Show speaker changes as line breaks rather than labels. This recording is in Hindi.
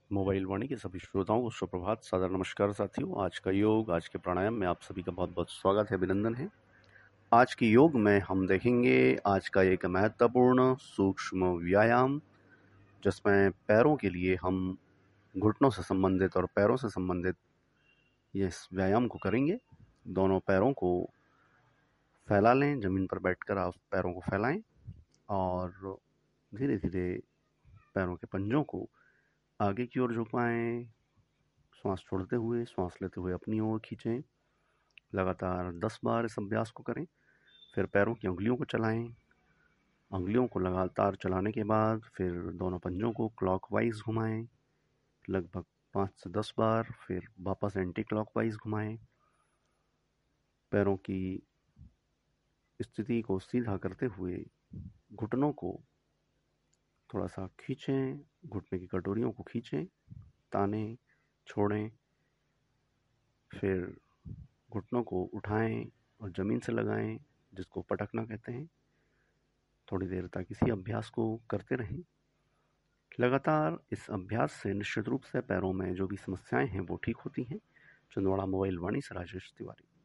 मोबाइल वाणी के सभी श्रोताओं को सुप्रभात, सादर नमस्कार साथियों। आज का योग, आज के प्राणायाम में आप सभी का बहुत बहुत स्वागत है, अभिनंदन है। आज के योग में हम देखेंगे आज का एक महत्वपूर्ण सूक्ष्म व्यायाम, जिसमें पैरों के लिए हम घुटनों से संबंधित और पैरों से संबंधित इस व्यायाम को करेंगे। दोनों पैरों को फैला लें, ज़मीन पर बैठकर आप पैरों को फैलाएं और धीरे धीरे पैरों के पंजों को आगे की ओर झुकाएं। श्वास छोड़ते हुए, श्वास लेते हुए अपनी ओर खींचें। लगातार 10 बार इस अभ्यास को करें। फिर पैरों की उंगलियों को चलाएं। उंगलियों को लगातार चलाने के बाद फिर दोनों पंजों को क्लॉकवाइज घुमाएं, लगभग 5 से 10 बार। फिर वापस एंटी क्लॉकवाइज घुमाएं। पैरों की स्थिति को सीधा करते हुए घुटनों को थोड़ा सा खींचें, घुटने की कटोरियों को खींचें, तानें, छोड़ें। फिर घुटनों को उठाएं और ज़मीन से लगाएं, जिसको पटकना कहते हैं। थोड़ी देर तक इसी अभ्यास को करते रहें। लगातार इस अभ्यास से निश्चित रूप से पैरों में जो भी समस्याएं हैं वो ठीक होती हैं। छिंदवाड़ा मोबाइल वाणी से राजेश तिवारी।